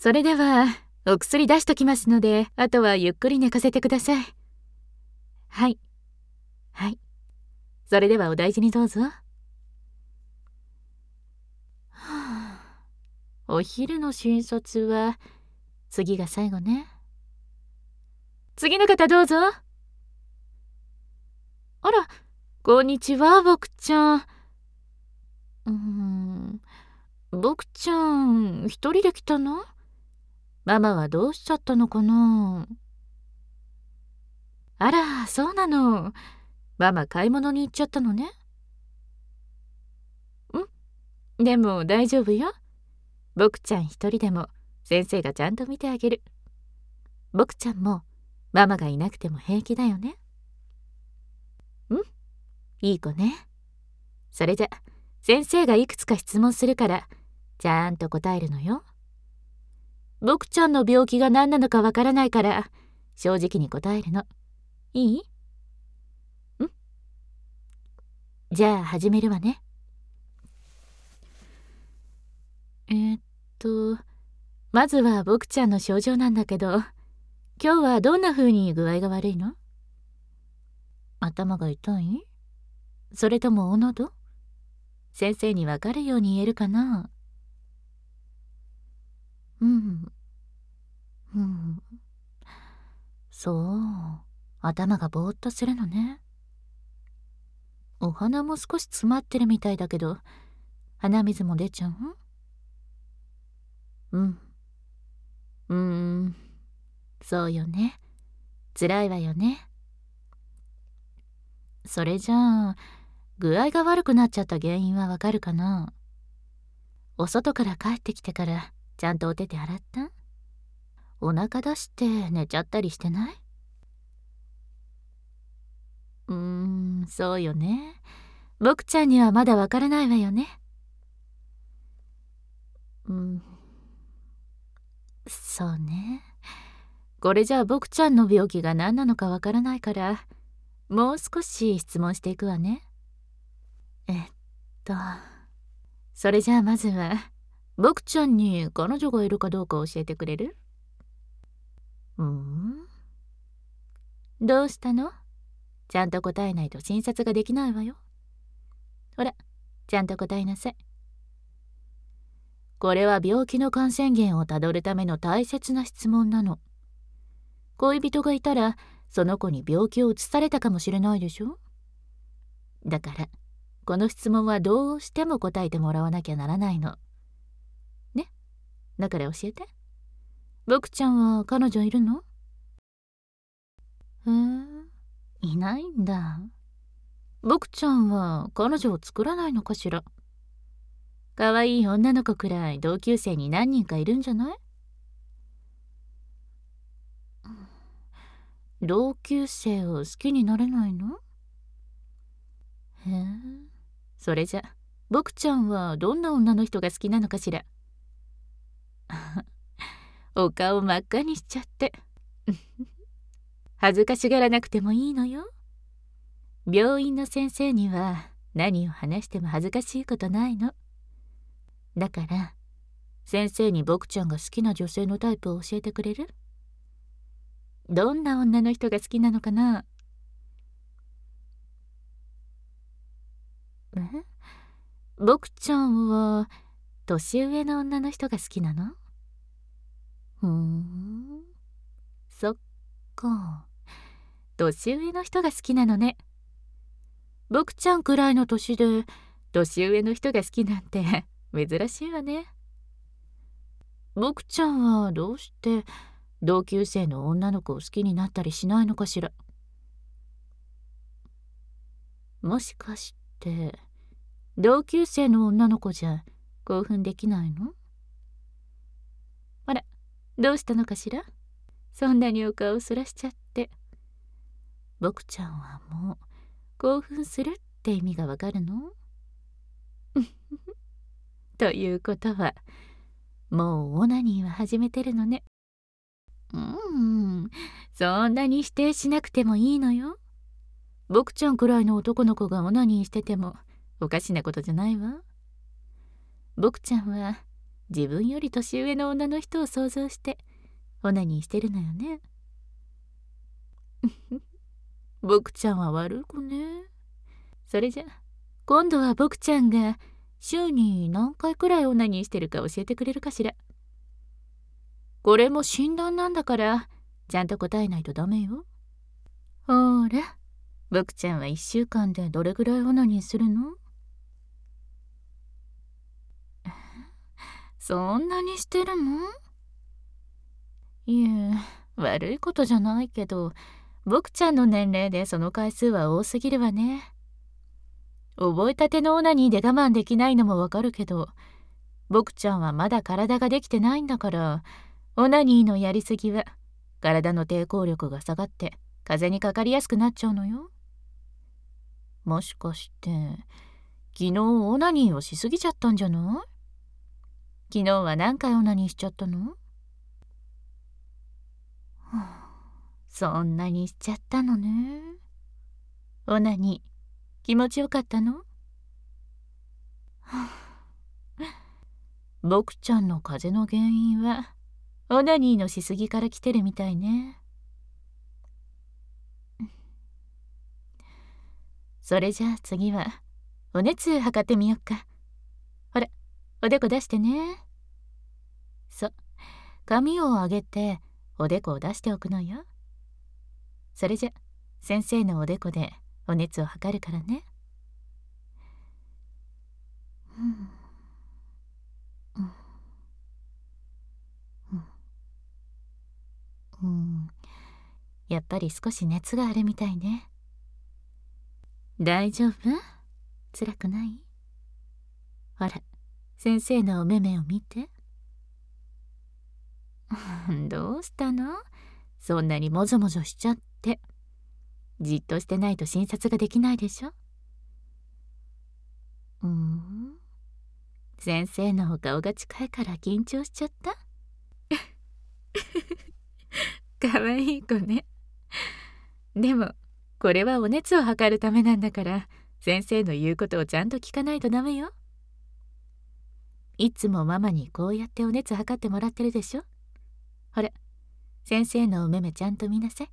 それではお薬出しときますので、あとはゆっくり寝かせてください。はい。はい。それではお大事にどうぞ。お昼の診察は次が最後ね。次の方どうぞ。あら、こんにちは、僕ちゃん。僕ちゃん、一人で来たの？ママはどうしちゃったのかな？あら、そうなの。ママ買い物に行っちゃったのね。でも大丈夫よ。僕ちゃん一人でも先生がちゃんと見てあげる。僕ちゃんもママがいなくても平気だよね。いい子ね。それじゃ先生がいくつか質問するからちゃんと答えるのよ。僕ちゃんの病気が何なのかわからないから正直に答えるの。いい？じゃあ始めるわね。まずは僕ちゃんの症状なんだけど、今日はどんな風に具合が悪いの？頭が痛い？それともお喉？先生にわかるように言えるかな？そう、頭がぼーっとするのね。お鼻も少し詰まってるみたいだけど、鼻水も出ちゃう？そうよね。辛いわよね。それじゃあ、具合が悪くなっちゃった原因はわかるかな？お外から帰ってきてからちゃんとお手手洗った？お腹出して寝ちゃったりしてない？そうよね。僕ちゃんにはまだわからないわよね。そうね。これじゃあ僕ちゃんの病気が何なのかわからないから、もう少し質問していくわね。と、それじゃあまずは、僕ちゃんに彼女がいるかどうか教えてくれる？どうしたの？ちゃんと答えないと診察ができないわよ。ほら、ちゃんと答えなさい。これは病気の感染源をたどるための大切な質問なの。恋人がいたら、その子に病気を移されたかもしれないでしょ？だから、この質問はどうしても答えてもらわなきゃならないの。ね？だから教えて。僕ちゃんは彼女いるの？いないんだ。僕ちゃんは彼女を作らないのかしら。可愛い女の子くらい同級生に何人かいるんじゃない？同級生を好きになれないの？それじゃ僕ちゃんはどんな女の人が好きなのかしら。お顔真っ赤にしちゃって恥ずかしがらなくてもいいのよ。病院の先生には何を話しても恥ずかしいことないの。だから先生に僕ちゃんが好きな女性のタイプを教えてくれる？どんな女の人が好きなのかな？僕ちゃんは年上の女の人が好きなの？そっか。年上の人が好きなのね。僕ちゃんくらいの年で年上の人が好きなんて珍しいわね。僕ちゃんはどうして同級生の女の子を好きになったりしないのかしら。もしかして同級生の女の子じゃ興奮できないの？あら、どうしたのかしら。そんなにお顔そらしちゃって。僕ちゃんはもう興奮するって意味がわかるの？ということはもうオナニーは始めてるのね。そんなに否定しなくてもいいのよ。僕ちゃんくらいの男の子がオナニーしててもおかしなことじゃないわ。僕ちゃんは自分より年上の女の人を想像してオナニーしてるのよね。僕ちゃんは悪い子ね。それじゃ今度は僕ちゃんが週に何回くらいオナニーしてるか教えてくれるかしら。これも診断なんだからちゃんと答えないとダメよ。ほら、僕ちゃんは1週間でどれぐらいオナニーするの？そんなにしてるの？いえ、悪いことじゃないけど、僕ちゃんの年齢でその回数は多すぎるわね。覚えたてのオナニーで我慢できないのもわかるけど、僕ちゃんはまだ体ができてないんだから、オナニーのやりすぎは体の抵抗力が下がって風邪にかかりやすくなっちゃうのよ。もしかして昨日オナニーをしすぎちゃったんじゃない？昨日は何回オナニーしちゃったの？そんなにしちゃったのね。オナニー気持ちよかったの？僕ちゃんの風邪の原因はオナニーのしすぎから来てるみたいね。それじゃあ次はお熱測ってみよっか。ほら、おでこ出してね。髪を上げておでこを出しておくのよ。それじゃ先生のおでこでお熱を測るからね。やっぱり少し熱があるみたいね。大丈夫？辛くない？ほら、先生のお目目を見て。どうしたの？そんなにもぞもぞしちゃって。じっとしてないと診察ができないでしょ。先生のお顔が近いから緊張しちゃった？かわいい子ね。でもこれはお熱を測るためなんだから、先生の言うことをちゃんと聞かないとダメよ。いつもママにこうやってお熱測ってもらってるでしょ。ほら、先生のお目目ちゃんと見なさい。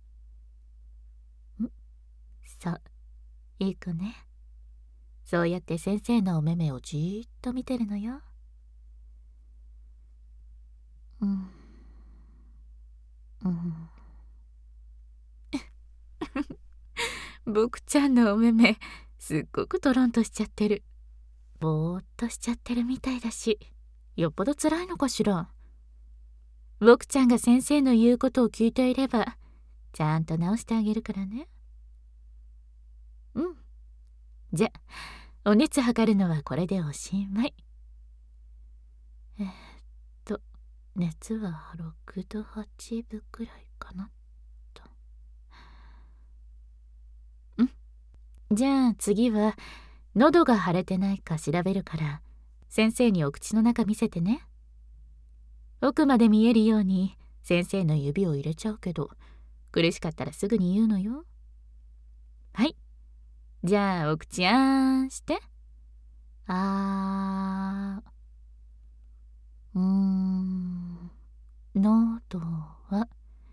そう、いい子ね。そうやって先生のお目目をじーっと見てるのよ。僕ちゃんのお目目すっごくトロンとしちゃってる。ぼーっとしちゃってるみたいだし、よっぽど辛いのかしら。僕ちゃんが先生の言うことを聞いていればちゃんと直してあげるからね。じゃお熱測るのはこれでおしまい。熱は6度8分くらいかなと。じゃあ次は喉が腫れてないか調べるから、先生にお口の中見せてね。奥まで見えるように先生の指を入れちゃうけど、苦しかったらすぐに言うのよ。はい、じゃあお口あーんして。喉は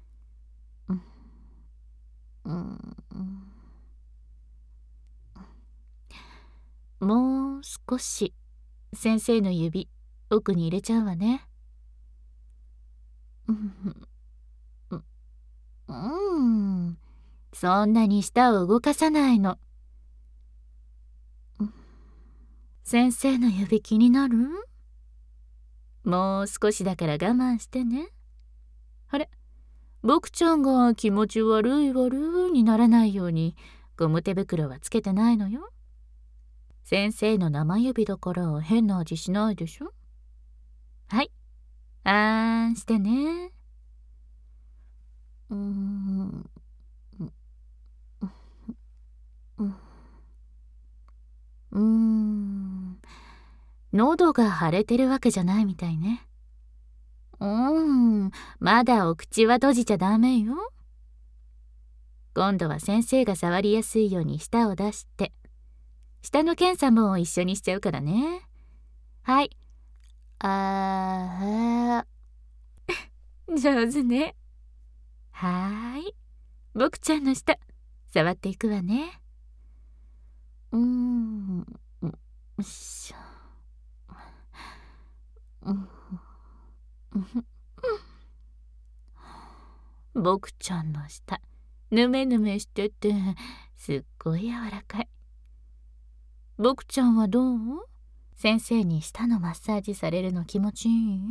もう少し先生の指奥に入れちゃうわね。そんなに舌を動かさないの。先生の指気になる？もう少しだから我慢してね。あれ、僕ちゃんが気持ち悪い悪いにならないようにゴム手袋はつけてないのよ。先生の生指だから変な味しないでしょ。はい、あーんしてね。喉が腫れてるわけじゃないみたいね。まだお口は閉じちゃダメよ。今度は先生が触りやすいように舌を出して、舌の検査も一緒にしちゃうからね。はい、 あー上手ね。はーい。僕ちゃんの舌、触っていくわね。よいしょ。僕ちゃんの舌、ぬめぬめしてて、すっごい柔らかい。僕ちゃんはどう？先生に舌のマッサージされるの気持ちいい？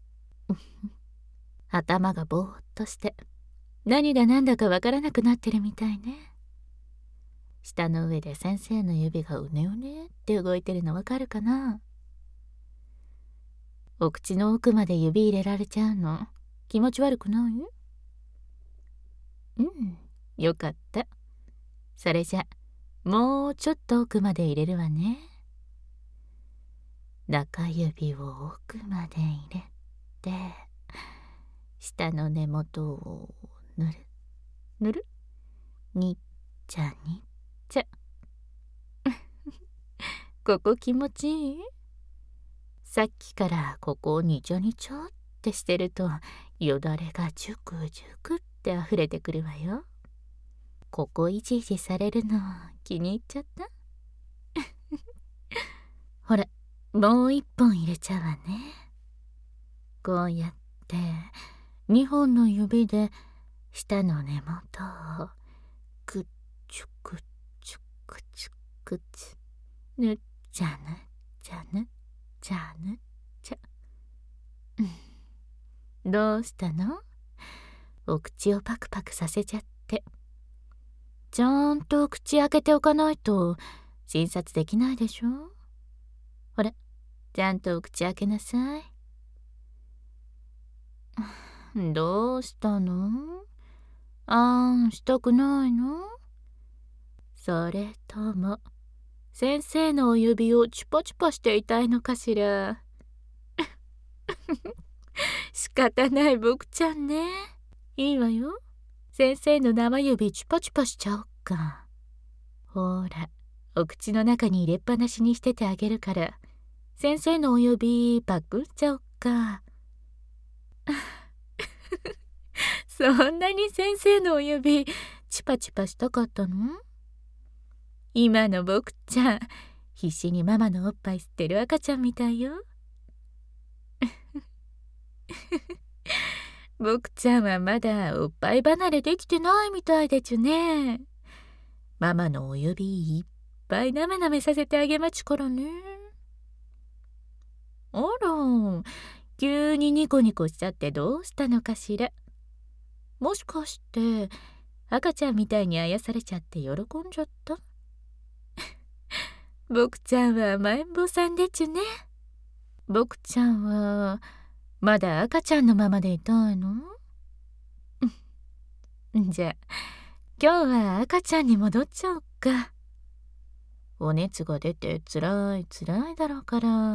頭がぼーっとして何が何だかわからなくなってるみたいね。舌の上で先生の指がうねうねって動いてるのわかるかな？お口の奥まで指入れられちゃうの気持ち悪くない？よかった。それじゃもうちょっと奥まで入れるわね。中指を奥まで入れて、下の根元をぬるぬる、にっちゃにっちゃここ気持ちいい？さっきからここをにちょにちょってしてるとよだれがジュクジュクってあふれてくるわよ。ここいじいじされるの気に入っちゃった？ほら、もう一本入れちゃうわね。こうやって2本の指で下の根元をくっちゅくっちゅくちゅくちゅ、ぬっちゃぬっちゃぬっちゃぬっちゃ。どうしたの？お口をパクパクさせちゃって。ちゃんと口開けておかないと診察できないでしょ。ほら、ちゃんとお口開けなさい。どうしたの？したくないの？それとも先生のお指をチュパチュパしていたいのかしら。仕方ない僕ちゃんね。いいわよ。先生の生指チュパチュパしちゃおっか。ほら、お口の中に入れっぱなしにしててあげるから、先生のお指パクっちゃおっか。そんなに先生のお指チュパチュパしたかったの？今の僕ちゃん、必死にママのおっぱい吸ってる赤ちゃんみたいよ。僕ちゃんはまだおっぱい離れできてないみたいでちゅね。ママのお指いっぱいなめなめさせてあげまちからね。あら、急にニコニコしちゃってどうしたのかしら。もしかして赤ちゃんみたいにあやされちゃって喜んじゃった？僕ちゃんは甘えん坊さんでちゅね。僕ちゃんはまだ赤ちゃんのままでいたいの？じゃあ今日は赤ちゃんに戻っちゃおっか。お熱が出てつらいつらいだろうから、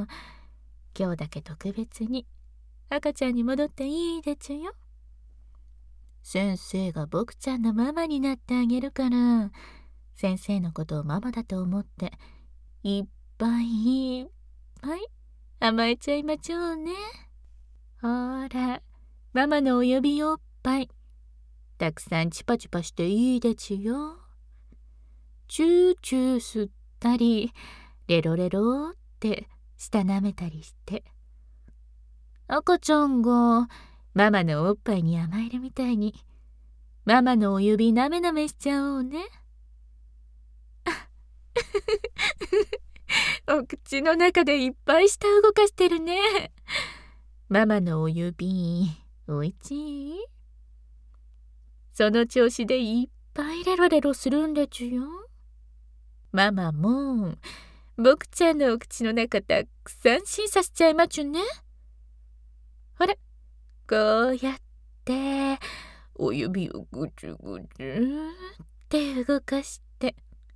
今日だけ特別に赤ちゃんに戻っていいでちゅよ。先生が僕ちゃんのママになってあげるから、先生のことをママだと思っていっぱいいっぱい甘えちゃいまちょうね。ほら、ママのお指おっぱいたくさんチュパチュパしていいでちゅよ。チューチュー吸ったり、レロレロって舌舐めたりして、赤ちゃんがママのおっぱいに甘えるみたいにママのお指なめなめしちゃおうね。お口の中でいっぱい舌動かしてるね。ママのお指おいちい？その調子でいっぱいレロレロするんでちゅよ。ママも僕ちゃんのお口の中たくさん審査しちゃいまちゅね。ほら、こうやってお指をぐちゅぐちゅって動かして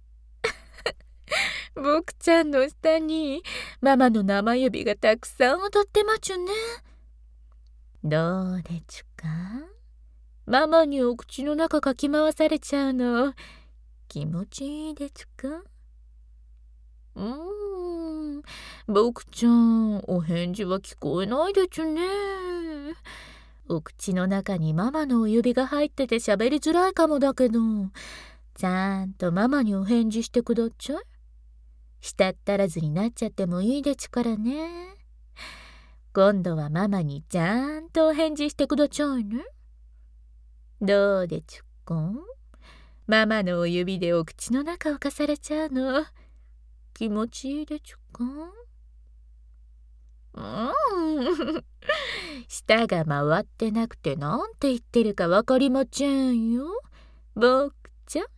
僕ちゃんの下にママの生指がたくさん踊ってまちゅね。どうでちゅか？ママにお口の中かき回されちゃうの気持ちいいでちゅか？ 僕ちゃん、お返事は聞こえないでちゅね。お口の中にママのお指が入ってて喋りづらいかもだけど、ちゃんとママにお返事してくだちゃい。したったらずになっちゃってもいいでちゅからね。今度はママにちゃんとお返事してくだちゃいね。どうでちゅっか？ママのお指でお口の中をかされちゃうの気持ちいいでちゅか？舌が回ってなくてなんて言ってるかわかりまちぇんよ、僕ちゃん。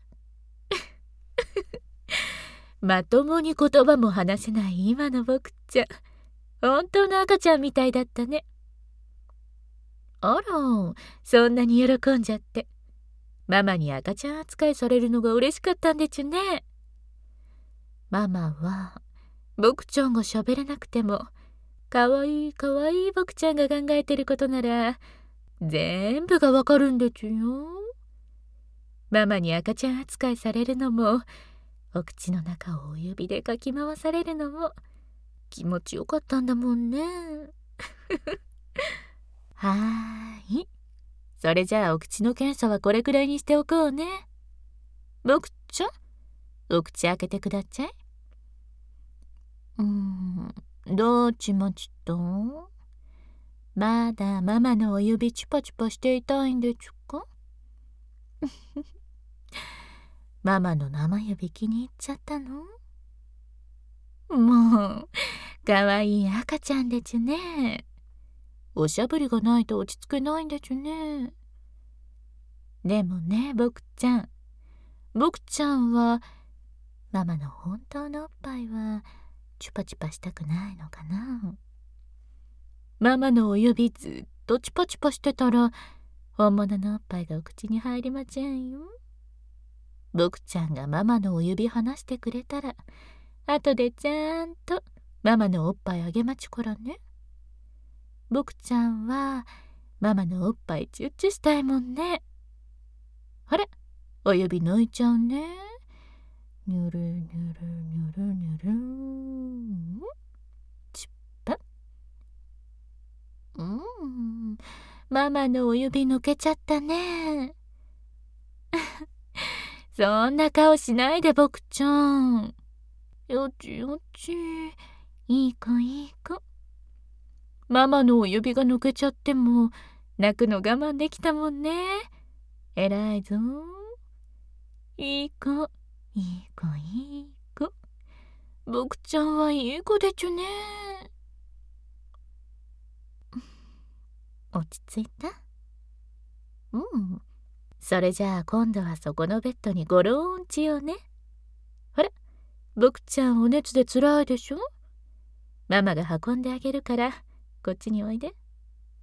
まともに言葉も話せない今の僕ちゃん、本当の赤ちゃんみたいだったね。あら、そんなに喜んじゃって。ママに赤ちゃん扱いされるのが嬉しかったんでちゅね。ママは僕ちゃんが喋れなくても、かわいいかわいい僕ちゃんが考えてることなら全部がわかるんでちゅよ。ママに赤ちゃん扱いされるのも、お口の中をお指でかき回されるのも気持ちよかったんだもんね。はーい。それじゃあお口の検査はこれくらいにしておこうね。僕ちゃん、お口開けてくだちゃい。どうちまちと？まだママのお指チュパチュパしていたいんでちゅか？ママの生指気に入っちゃったの？もう、かわいい赤ちゃんでちゅね。おしゃぶりがないと落ち着けないんでちゅね。でもね、僕ちゃんはママの本当のおっぱいはチュパチュパしたくないのかな。ママのお指ずっとチュパチュパしてたら本物のおっぱいがお口に入りませんよ。僕ちゃんがママのお指離してくれたら後でちゃんとママのおっぱいあげまちゅからね。僕ちゃんはママのおっぱいチュッチュしたいもんね。あれ、お指抜いちゃうね。ニュルニュルニュルニュル、チュッパ。ママのお指抜けちゃったね。そんな顔しないで僕ちゃん。よちよち、いい子いい子。ママのお指が抜けちゃっても泣くの我慢できたもんね。えらいぞ。いい子いい子いい子。僕ちゃんはいい子でちゅね。落ち着いた？それじゃあ今度はそこのベッドにゴローンちよね。あれ、僕ちゃんお熱でつらいでしょ？ママが運んであげるからこっちにおいで。